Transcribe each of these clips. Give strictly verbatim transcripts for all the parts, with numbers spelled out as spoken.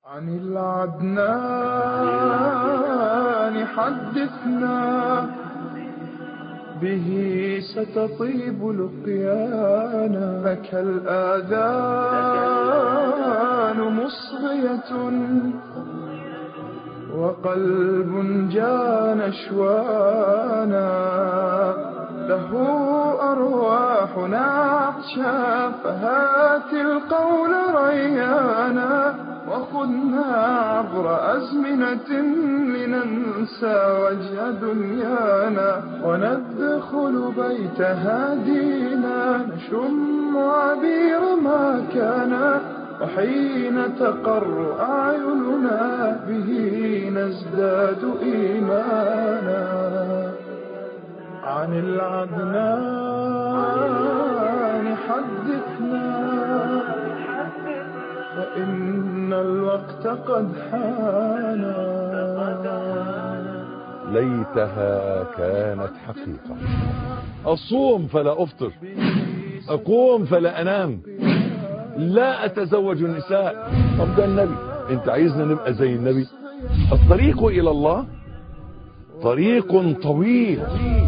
عن العدنان حدثنا، به ستطيب لقيانا. لك الآذان مصغية وقلب جان شوانا، له أرواحنا عطشا فهات القول ريانا. وخذنا عبر أزمنة لننسى وجه دنيانا، وندخل بيت هادينا نشم عبير ما كان. وحين تقر أعيننا به نزداد إيمانا. عن العدنان حدثنا، فإن الوقت قد حانا. ليتها كانت حقيقة. أصوم فلا أفطر، أقوم فلا أنام، لا أتزوج النساء. طب ده النبي، أنت عايزنا نبقى زي النبي؟ الطريق إلى الله طريق طويل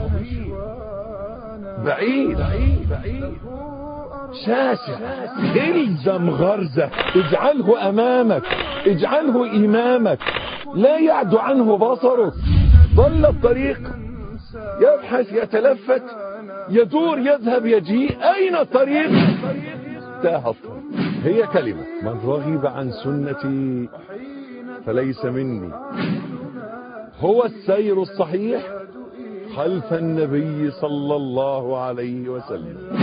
بعيد شاسع. الزم غرزة، اجعله أمامك، اجعله إمامك، لا يعد عنه بصرك. ضل الطريق، يبحث، يتلفت، يدور، يذهب، يجيء. أين الطريق؟ تاه الطريق. هي كلمة: من رغب عن سنتي فليس مني. هو السير الصحيح خلف النبي صلى الله عليه وسلم.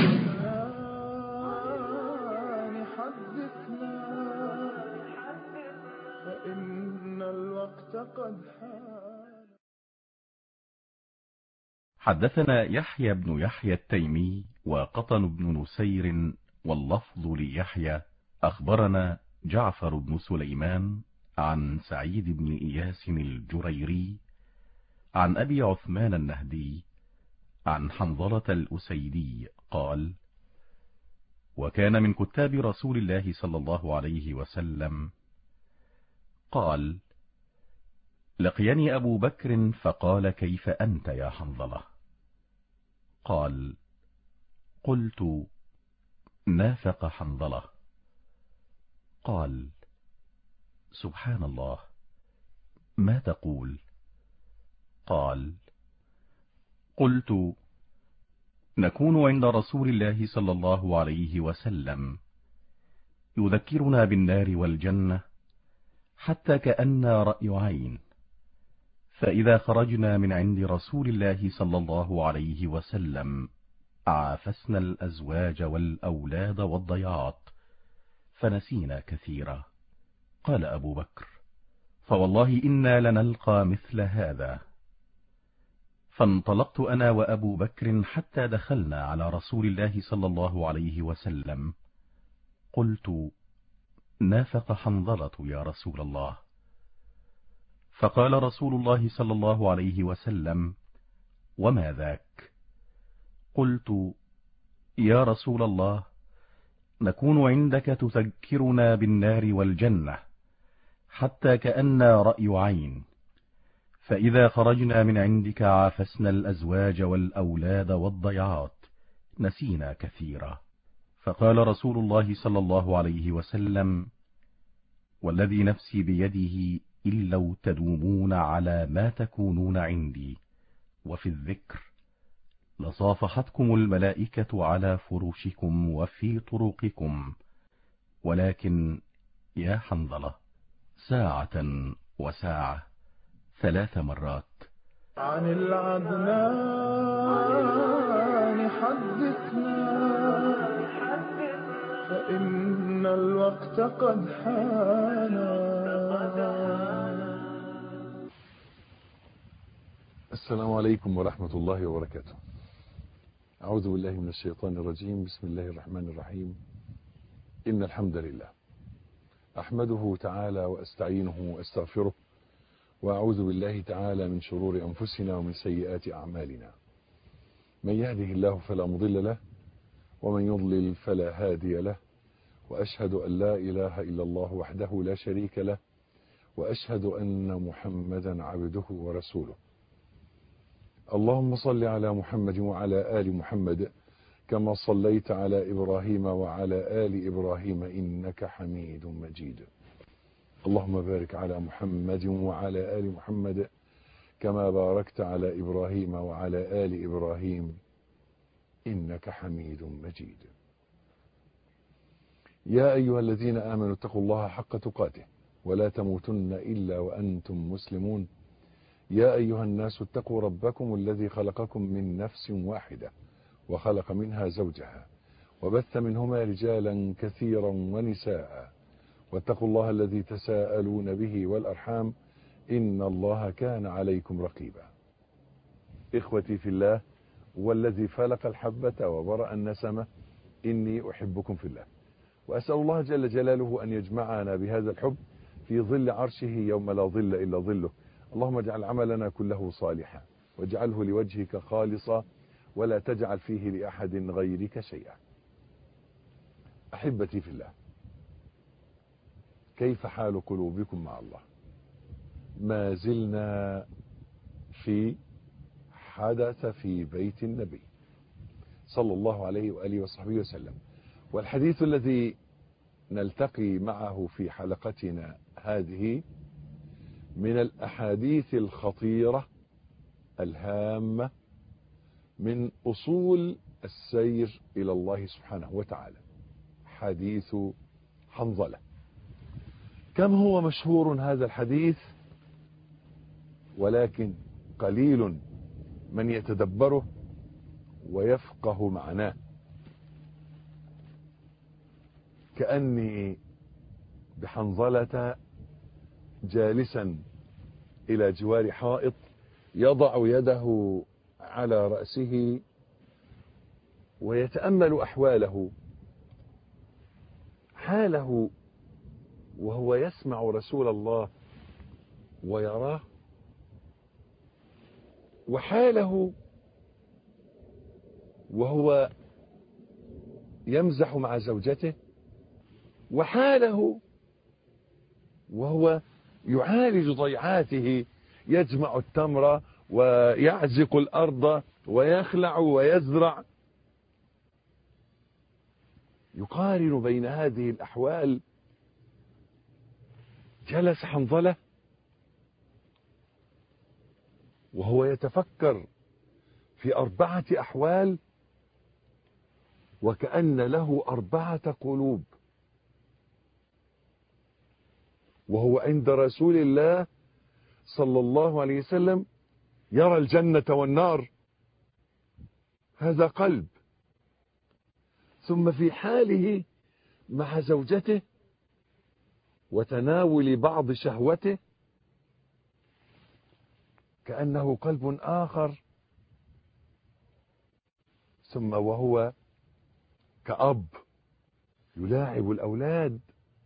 فإن الوقت قد حان. حدثنا يحيى بن يحيى التيمي وقطن بن نسير واللفظ ليحيى. أخبرنا جعفر بن سليمان عن سعيد بن إياس الجريري عن أبي عثمان النهدي عن حنظلة الأسيدي قال: وكان من كتاب رسول الله صلى الله عليه وسلم قال: لقيني أبو بكر فقال: كيف أنت يا حنظلة؟ قال: قلت: نافق حنظلة. قال: سبحان الله، ما تقول؟ قال: قلت: نكون عند رسول الله صلى الله عليه وسلم يذكرنا بالنار والجنة حتى كأننا رأي عين، فإذا خرجنا من عند رسول الله صلى الله عليه وسلم عافسنا الأزواج والأولاد والضياعات فنسينا كثيرا. قال أبو بكر: فوالله إنا لنلقى مثل هذا. فانطلقت أنا وأبو بكر حتى دخلنا على رسول الله صلى الله عليه وسلم. قلت: نافق حنظلة يا رسول الله. فقال رسول الله صلى الله عليه وسلم: وما ذاك؟ قلت: يا رسول الله، نكون عندك تذكرنا بالنار والجنة حتى كأننا رأي عين، فإذا خرجنا من عندك عافسنا الأزواج والأولاد والضيعات نسينا كثيرا. فقال رسول الله صلى الله عليه وسلم: والذي نفسي بيده إن لو تدومون على ما تكونون عندي وفي الذكر لصافحتكم الملائكة على فرشكم وفي طرقكم، ولكن يا حنظلة ساعة وساعة ثلاث مرات. عن العدنان حدثنا، فإن الوقت قد حانا. السلام عليكم ورحمة الله وبركاته. أعوذ بالله من الشيطان الرجيم. بسم الله الرحمن الرحيم. إن الحمد لله أحمده تعالى وأستعينه وأستغفره، وأعوذ بالله تعالى من شرور أنفسنا ومن سيئات أعمالنا. من يهده الله فلا مضل له، ومن يضلل فلا هادي له، وأشهد أن لا إله إلا الله وحده لا شريك له، وأشهد أن محمدا عبده ورسوله. اللهم صل على محمد وعلى آل محمد كما صليت على إبراهيم وعلى آل إبراهيم إنك حميد مجيد. اللهم بارك على محمد وعلى آل محمد كما باركت على إبراهيم وعلى آل إبراهيم إنك حميد مجيد. يا أيها الذين آمنوا اتقوا الله حق تقاته ولا تموتن إلا وأنتم مسلمون. يا أيها الناس اتقوا ربكم الذي خلقكم من نفس واحدة وخلق منها زوجها وبث منهما رجالا كثيرا ونساء واتقوا الله الذي تساءلون به والأرحام إن الله كان عليكم رقيبا. إخوتي في الله والذي فلق الحبة وبرأ النسمة إني أحبكم في الله، وأسأل الله جل جلاله أن يجمعنا بهذا الحب في ظل عرشه يوم لا ظل إلا ظله. اللهم اجعل عملنا كله صالحا واجعله لوجهك خالصا ولا تجعل فيه لأحد غيرك شيئا. أحبتي في الله، كيف حال قلوبكم مع الله؟ ما زلنا في حدث في بيت النبي صلى الله عليه وآله وصحبه وسلم، والحديث الذي نلتقي معه في حلقتنا هذه من الأحاديث الخطيرة الهامة من أصول السير إلى الله سبحانه وتعالى، حديث حنظلة. كم هو مشهور هذا الحديث، ولكن قليل من يتدبره ويفقه معناه. كأني بحنظلة جالسا إلى جوار حائط يضع يده على رأسه ويتأمل أحواله، حاله وهو يسمع رسول الله ويراه، وحاله وهو يمزح مع زوجته، وحاله وهو يعالج ضيعاته، يجمع التمر ويعزق الأرض ويخلع ويزرع. يقارن بين هذه الأحوال. جلس حنظلة وهو يتفكر في أربعة أحوال وكأن له أربعة قلوب، وهو عند رسول الله صلى الله عليه وسلم يرى الجنة والنار، هذا قلب. ثم في حاله مع زوجته وتناول بعض شهوته كأنه قلب آخر. ثم وهو كأب يلاعب الأولاد،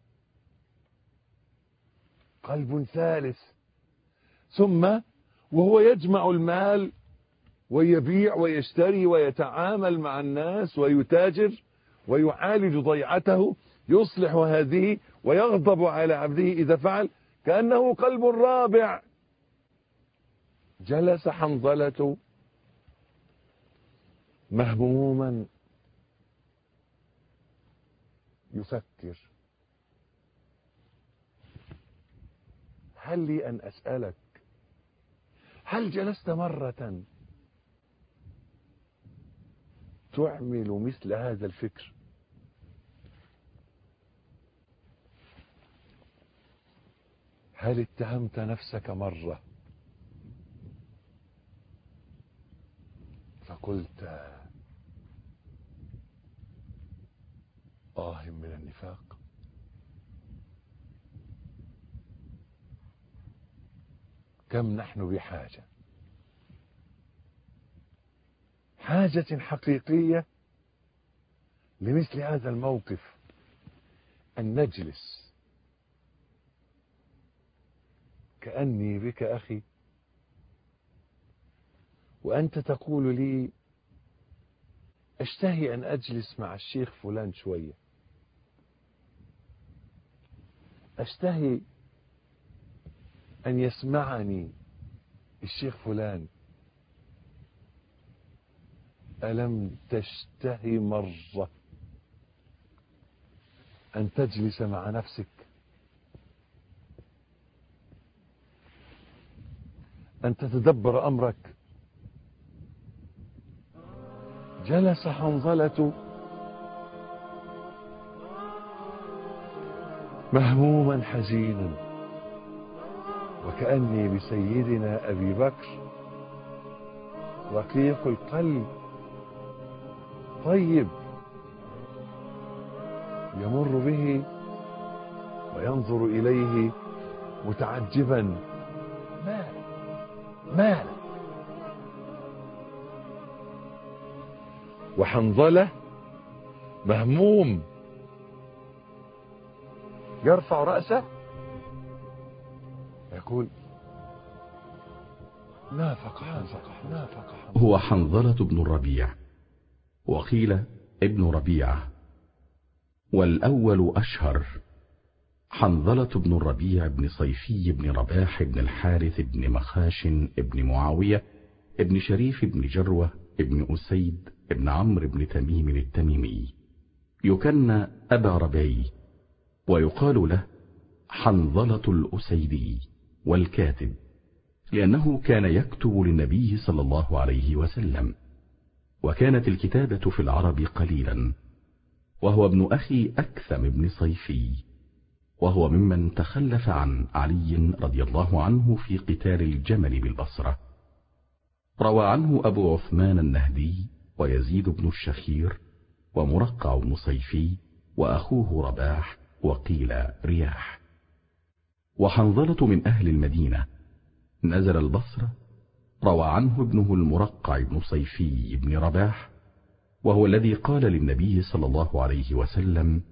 قلب ثالث. ثم وهو يجمع المال ويبيع ويشتري ويتعامل مع الناس ويتاجر ويعالج ضيعته، يصلح هذه ويغضب على عبده إذا فعل، كأنه قلب رابع. جلس حنظلة مهموما يفكر. هل لي أن أسألك، هل جلست مرة تعمل مثل هذا الفكر؟ هل اتهمت نفسك مرة فقلت آه من النفاق؟ كم نحن بحاجة حاجة حقيقية لمثل هذا الموقف، أن نجلس كأني بك أخي وأنت تقول لي أشتهي أن أجلس مع الشيخ فلان شوية، أشتهي أن يسمعني الشيخ فلان: ألم تشتهي مرة أن تجلس مع نفسك، أن تتدبر أمرك؟ جلس حنظلة مهموما حزينا، وكأني بسيدنا أبي بكر رقيق القلب طيب يمر به وينظر إليه متعجبا: مالك مالك؟ وحنظلة مهموم يرفع رأسه يقول: نافق نافق نافق. هو حنظلة بن الربيع، وقيل ابن ربيعة، والأول أشهر. حنظلة بن الربيع بن صيفي بن رباح بن الحارث بن مخاشن بن معاوية بن شريف بن جروة بن أسيد بن عمرو بن تميم التميمي، يكنى أبا ربيع، ويقال له حنظلة الأسيدي والكاتب، لأنه كان يكتب للنبي صلى الله عليه وسلم، وكانت الكتابة في العرب قليلا. وهو ابن أخي أكثم بن صيفي، وهو ممن تخلف عن علي رضي الله عنه في قتال الجمل بالبصرة. روى عنه أبو عثمان النهدي ويزيد بن الشخير ومرقع بن صيفي وأخوه رباح، وقيل رياح. وحنظلة من أهل المدينة، نزل البصرة. روى عنه ابنه المرقع بن صيفي بن رباح، وهو الذي قال للنبي صلى الله عليه وسلم: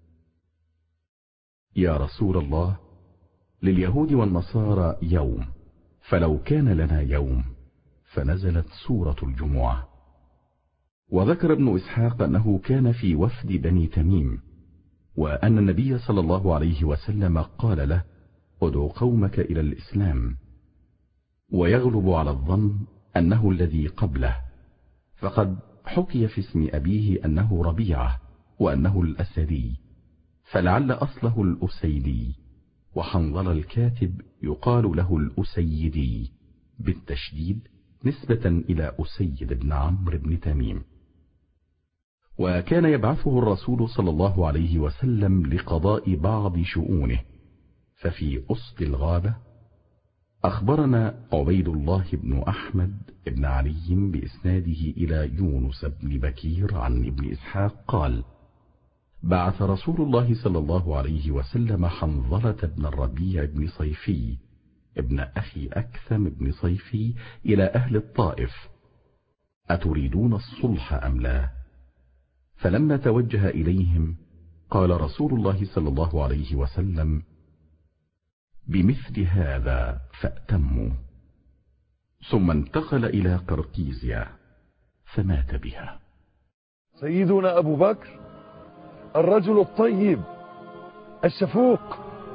يا رسول الله، لليهود والنصارى يوم، فلو كان لنا يوم، فنزلت سورة الجمعة. وذكر ابن إسحاق أنه كان في وفد بني تميم، وأن النبي صلى الله عليه وسلم قال له: ادع قومك إلى الإسلام. ويغلب على الظن أنه الذي قبله، فقد حكي في اسم أبيه أنه ربيعة وأنه الأسدي، فلعل أصله الأسيدي. وحنظل الكاتب يقال له الأسيدي بالتشديد نسبة إلى أسيد بن عمرو بن تميم. وكان يبعثه الرسول صلى الله عليه وسلم لقضاء بعض شؤونه. ففي أسد الغابة أخبرنا عبيد الله بن أحمد بن علي بإسناده إلى يونس بن بكير عن ابن إسحاق قال: بعث رسول الله صلى الله عليه وسلم حنظلة بن الربيع بن صيفي ابن أخي أكثم بن صيفي إلى أهل الطائف: أتريدون الصلح أم لا؟ فلما توجه إليهم قال رسول الله صلى الله عليه وسلم: بمثل هذا فأتموا. ثم انتقل إلى قرقيزيا فمات بها. سيدنا أبو بكر الرجل الطيب الشفوق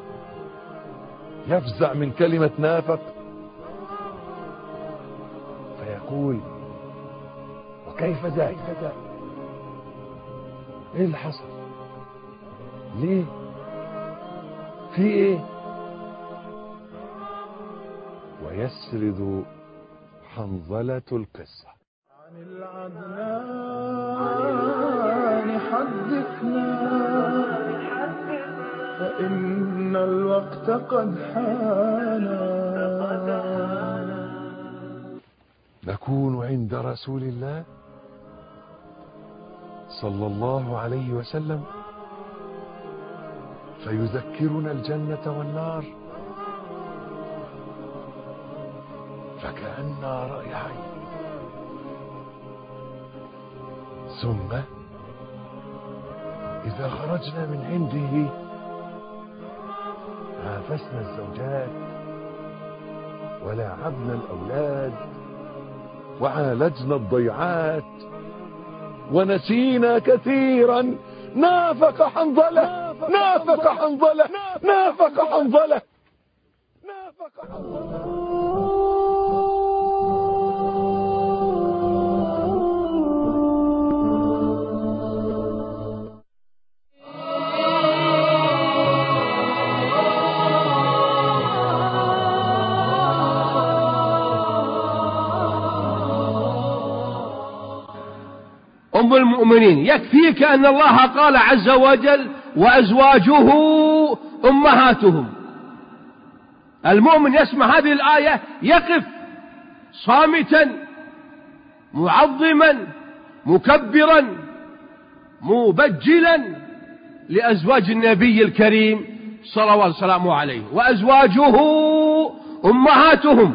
يفزع من كلمة نافق، فيقول: وكيف ذاك؟ ايه اللي حصل؟ ليه؟ في ايه؟ ويسرد حنظلة القصة. عن العدنان حدثنا، فإن الوقت قد حانا. نكون عند رسول الله صلى الله عليه وسلم فيذكرنا الجنة والنار، فكأننا رأي عين. ثم إذا خرجنا من عنده عافسنا الزوجات ولاعبنا الأولاد وعالجنا الضيعات ونسينا كثيرا. نافق حنظلة، نافق حنظلة، نافق حنظلة. نافق الله. أم المؤمنين، يكفيك أن الله قال عز وجل وأزواجه أمهاتهم. المؤمن يسمع هذه الآية يقف صامتا معظما مكبرا مبجلا لأزواج النبي الكريم صلى الله عليه وسلم عليه. وأزواجه أمهاتهم،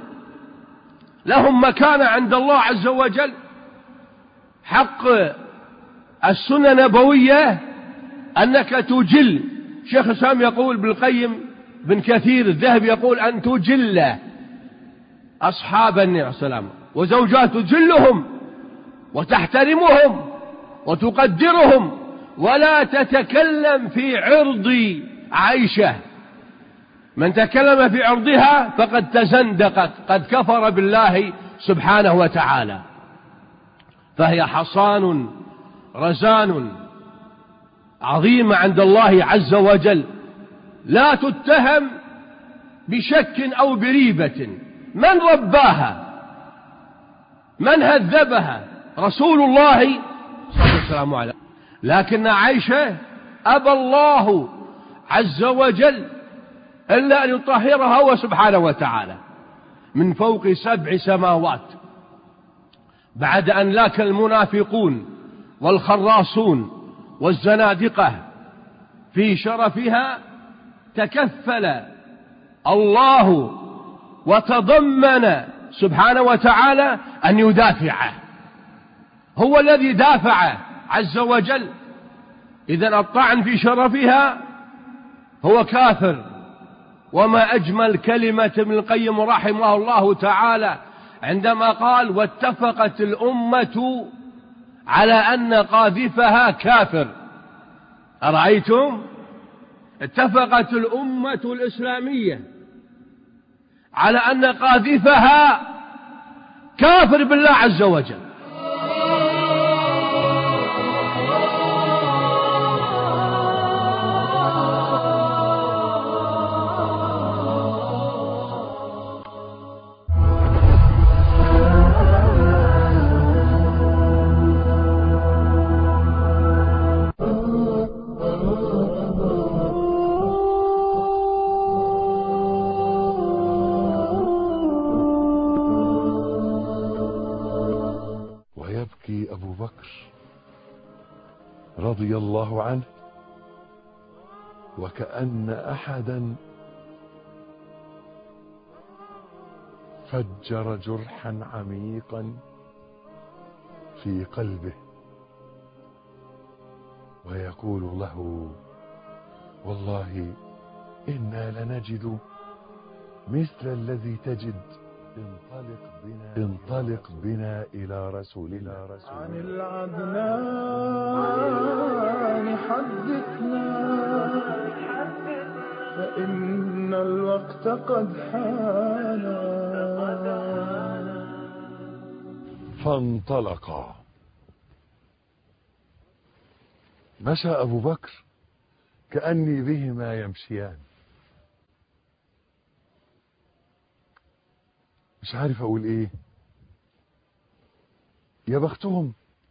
لهم مكانة عند الله عز وجل. حق السنة النبوية أنك تجل. شيخ الإسلام يقول بالقيم بن كثير الذهبي يقول أن تجل أصحاب النبي عليه السلام وزوجات تجلهم وتحترمهم وتقدرهم، ولا تتكلم في عرض عائشة. من تكلم في عرضها فقد تزندقت، قد كفر بالله سبحانه وتعالى. فهي حصان رزان عظيمة عند الله عز وجل، لا تتهم بشك أو بريبة. من رباها؟ من هذبها؟ رسول الله صلى الله عليه وسلم. لكن عائشة أبى الله عز وجل إلا أن يطهرها هو سبحانه وتعالى من فوق سبع سماوات، بعد أن لاك المنافقون والخراصون والزنادقة في شرفها. تكفل الله وتضمن سبحانه وتعالى أن يدافعه، هو الذي دافع عز وجل. إذن الطعن في شرفها هو كافر. وما أجمل كلمة ابن القيم رحمه الله تعالى عندما قال واتفقت الأمة على أن قاذفها كافر. أرأيتم؟ اتفقت الأمة الإسلامية على أن قاذفها كافر بالله عز وجل. ويبكي أبو بكر رضي الله عنه وكأن أحدا فجر جرحا عميقا في قلبه، ويقول له والله إنا لنجد مثل الذي تجد. انطلق بنا انطلق بنا إلى رسول الله. عن العدنان حدثنا فإن الوقت قد حان. فانطلقا. مشى أبو بكر كأني بهما يمشيان. مش عارف أقول إيه. يا بختهم،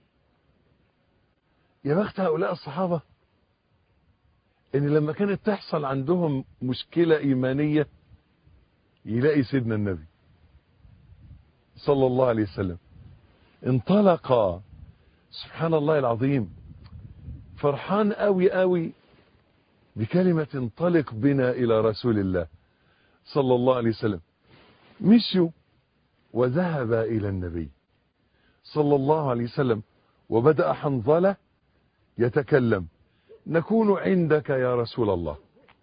يا بخت هؤلاء الصحابة إن لما كانت تحصل عندهم مشكلة إيمانية يلاقي سيدنا النبي صلى الله عليه وسلم. انطلق، سبحان الله العظيم. فرحان قوي قوي بكلمة انطلق بنا إلى رسول الله صلى الله عليه وسلم. مشوا وذهب إلى النبي صلى الله عليه وسلم، وبدأ حنظلة يتكلم: نكون عندك يا رسول الله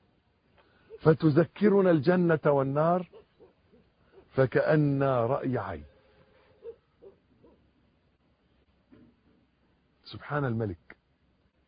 فتذكرنا الجنة والنار فكأن رأي عين. سبحان الملك.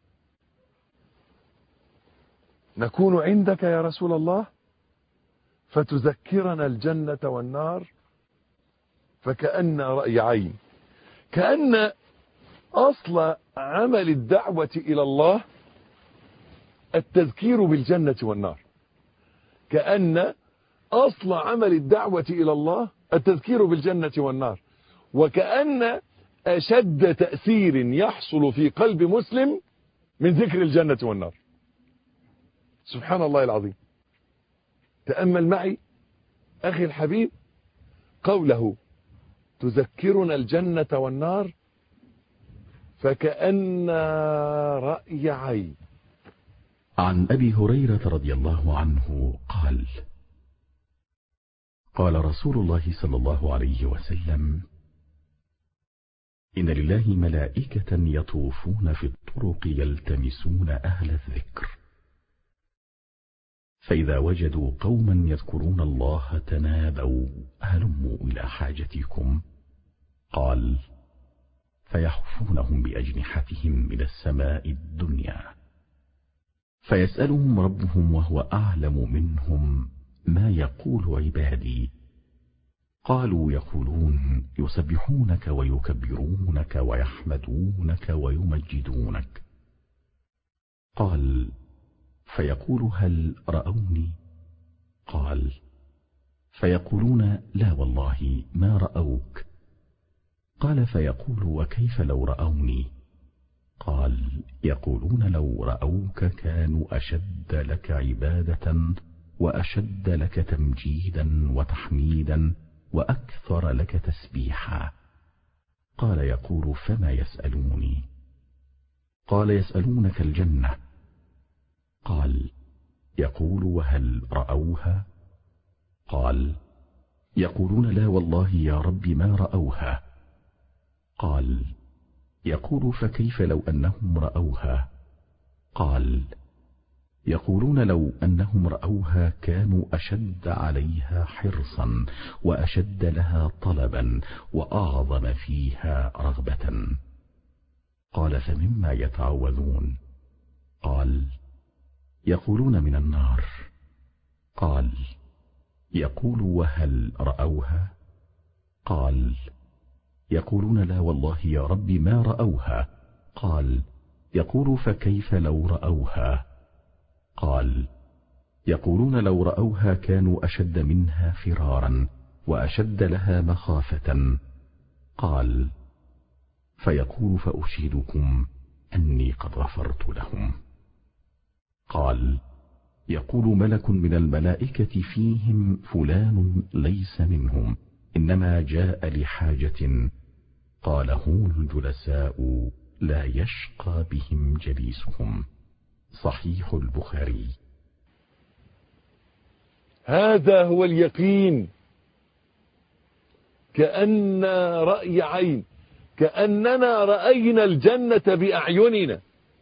نكون عندك يا رسول الله فتذكرنا الجنة والنار فكأن رأي عين. كأن أصل عمل الدعوة إلى الله التذكير بالجنة والنار. كأن أصل عمل الدعوة إلى الله التذكير بالجنة والنار. وكأن أشد تأثير يحصل في قلب مسلم من ذكر الجنة والنار. سبحان الله العظيم. تأمل معي أخي الحبيب قوله تذكرنا الجنة والنار فكأن رأي عين. عن أبي هريرة رضي الله عنه قال قال رسول الله صلى الله عليه وسلم: إن لله ملائكة يطوفون في الطرق يلتمسون أهل الذكر، فإذا وجدوا قوما يذكرون الله تنادوا هلموا إلى حاجتكم. قال: فيحفونهم بأجنحتهم من السماء الدنيا، فيسألهم ربهم وهو أعلم منهم ما يقول عبادي. قالوا: يقولون يسبحونك ويكبرونك ويحمدونك ويمجدونك. قال: فيقول: هل رأوني؟ قال: فيقولون: لا والله ما رأوك. قال: فيقول: وكيف لو رأوني؟ قال: يقولون لو رأوك كانوا أشد لك عبادة وأشد لك تمجيدا وتحميدا وأكثر لك تسبيحا. قال: يقول: فما يسألوني؟ قال: يسألونك الجنة. قال: يقول: وهل رأوها؟ قال: يقولون لا والله يا رب ما رأوها. قال: يقول: فكيف لو أنهم رأوها؟ قال: يقولون لو أنهم رأوها كانوا أشد عليها حرصا وأشد لها طلبا وأعظم فيها رغبة. قال: فمما يتعوذون؟ قال: يقولون من النار. قال: يقول: وهل رأوها؟ قال: يقولون لا والله يا رب ما رأوها. قال: يقول: فكيف لو رأوها؟ قال: يقولون لو رأوها كانوا أشد منها فرارا وأشد لها مخافة. قال: فيقول: فأشهدكم أني قد غفرت لهم. قال: يقول ملك من الملائكة فيهم فلان ليس منهم إنما جاء لحاجة. قال: هم الجلساء لا يشقى بهم جليسهم. صحيح البخاري. هذا هو اليقين. كأن رأي عين، كأننا رأينا الجنة بأعيننا،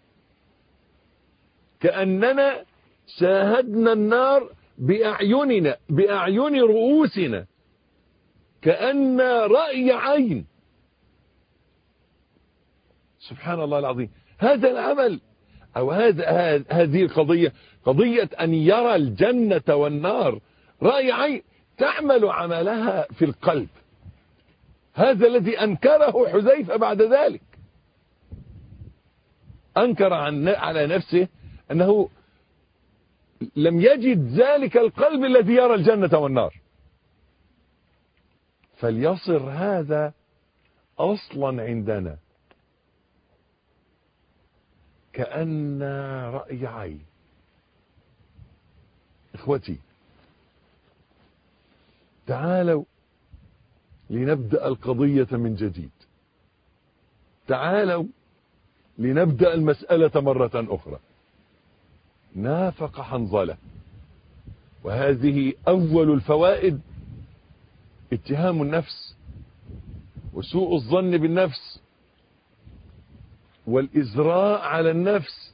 كأننا شاهدنا النار بأعيننا بأعين رؤوسنا، كأن رأي عين. سبحان الله العظيم. هذا العمل أو هذا هذه القضية، قضية أن يرى الجنة والنار رأي عين، تعمل عملها في القلب. هذا الذي أنكره حذيفة بعد ذلك، أنكر عن على نفسه أنه لم يجد ذلك القلب الذي يرى الجنة والنار. فليصر هذا أصلا عندنا، كأن رأي عين. إخوتي، تعالوا لنبدأ القضية من جديد. تعالوا لنبدأ المسألة مرة أخرى. نافق حنظلة، وهذه أول الفوائد: اتهام النفس وسوء الظن بالنفس والإزراء على النفس.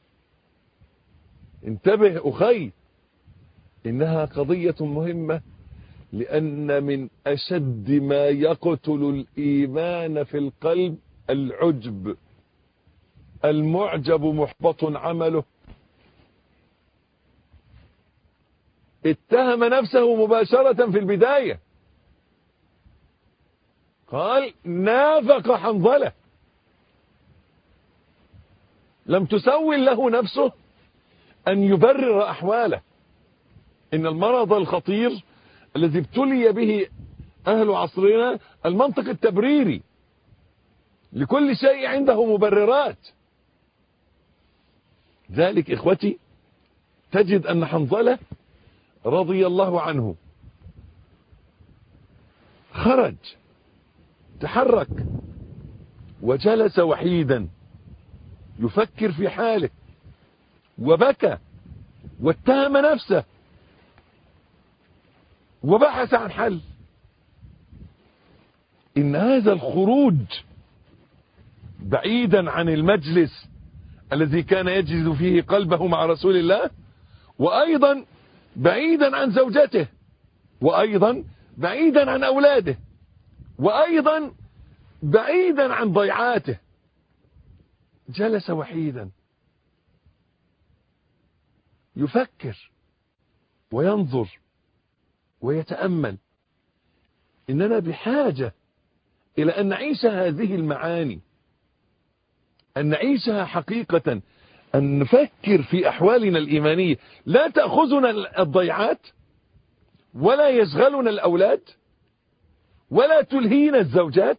انتبه أخي، إنها قضية مهمة، لأن من أشد ما يقتل الإيمان في القلب العجب. المعجب محبط عمله. اتهم نفسه مباشرة في البداية، قال نافق حنظلة، لم تسول له نفسه أن يبرر أحواله. إن المرض الخطير الذي ابتلي به أهل عصرنا المنطق التبريري، لكل شيء عنده مبررات. ذلك إخوتي تجد أن حنظلة رضي الله عنه خرج تحرك وجلس وحيدا يفكر في حاله وبكى واتهم نفسه وبحث عن حل. إن هذا الخروج بعيدا عن المجلس الذي كان يجد فيه قلبه مع رسول الله، وأيضا بعيدا عن زوجته، وأيضا بعيدا عن أولاده، وأيضا بعيدا عن ضيعاته، جلس وحيدا يفكر وينظر ويتأمل. إننا بحاجة إلى أن نعيش هذه المعاني، أن نعيشها حقيقة، أن نفكر في أحوالنا الإيمانية. لا تأخذنا الضيعات، ولا يشغلنا الأولاد، ولا تلهينا الزوجات،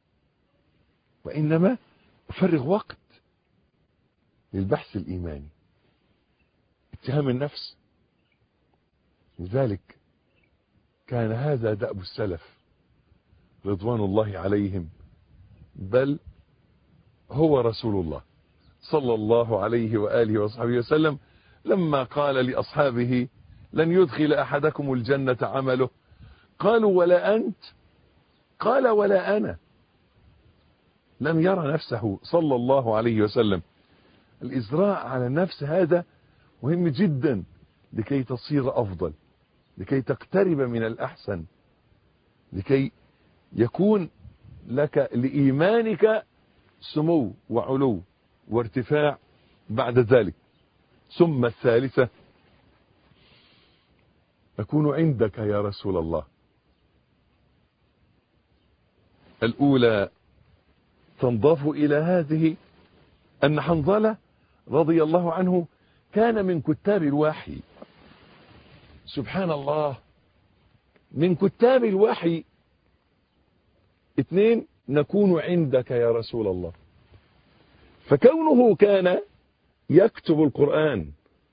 وإنما نفرغ وقت للبحث الإيماني، اتهام النفس. لذلك كان هذا دأب السلف رضوان الله عليهم، بل هو رسول الله صلى الله عليه وآله وصحبه وسلم لما قال لأصحابه لن يدخل أحدكم الجنة عمله، قالوا ولا أنت؟ قال ولا أنا. لم يرى نفسه صلى الله عليه وسلم. الإزراء على النفس هذا مهم جدا لكي تصير أفضل، لكي تقترب من الأحسن، لكي يكون لك لإيمانك سمو وعلو وارتفاع بعد ذلك. ثم الثالثة أكون عندك يا رسول الله. الأولى تنضاف إلى هذه أن حنظلة رضي الله عنه كان من كتاب الوحي. سبحان الله، من كتاب الوحي. اثنين، نكون عندك يا رسول الله. فكونه كان يكتب القرآن،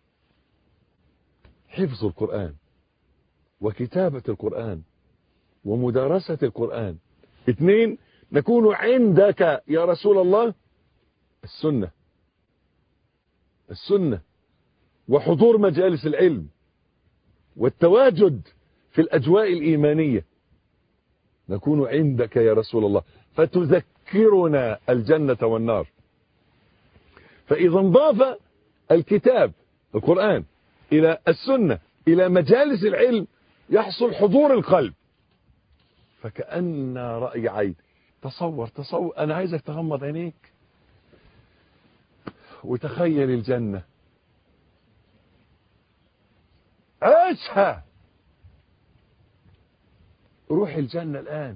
حفظ القرآن وكتابة القرآن ومدارسة القرآن. اثنين، نكون عندك يا رسول الله، السنة السنة وحضور مجالس العلم والتواجد في الأجواء الإيمانية. نكون عندك يا رسول الله فتذكرنا الجنة والنار. فإذا انضاف الكتاب القرآن إلى السنة إلى مجالس العلم يحصل حضور القلب، فكأن رأي عين. تصور تصور أنا عايزك تغمض عينيك وتخيل الجنة، عيشها، روح الجنة الآن،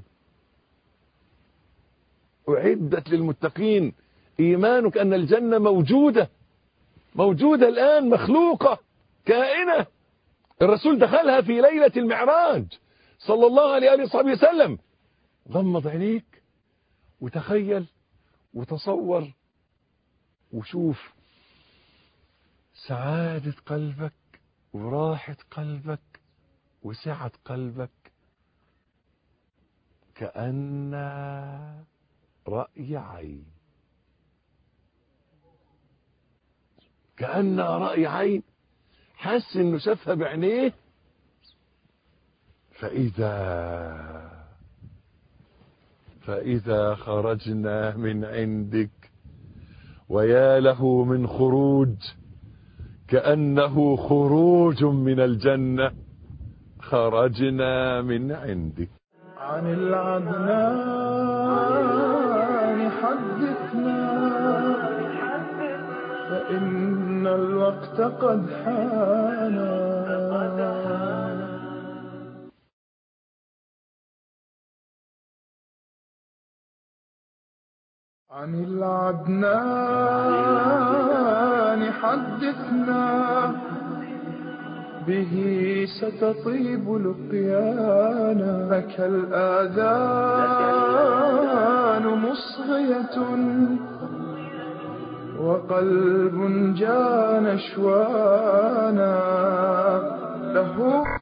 أعدت للمتقين. إيمانك أن الجنة موجودة موجودة الآن، مخلوقة كائنة. الرسول دخلها في ليلة المعراج صلى الله عليه وصحبه وسلم. غمض عينيك وتخيل وتصور وشوف سعادة قلبك وراحة قلبك وسعة قلبك، كأن رأي عين، كأن رأي عين، حس انه شافها بعينيه. فإذا فإذا خرجنا من عندك، ويا له من خروج، كأنه خروج من الجنة، خرجنا من عندك. عن العدنان حدثنا فإن الوقت قد حان. عن العدنان حدثنا، به ستطيب لقيانا. لك الآذان مصغية وقلب جان شوانا، له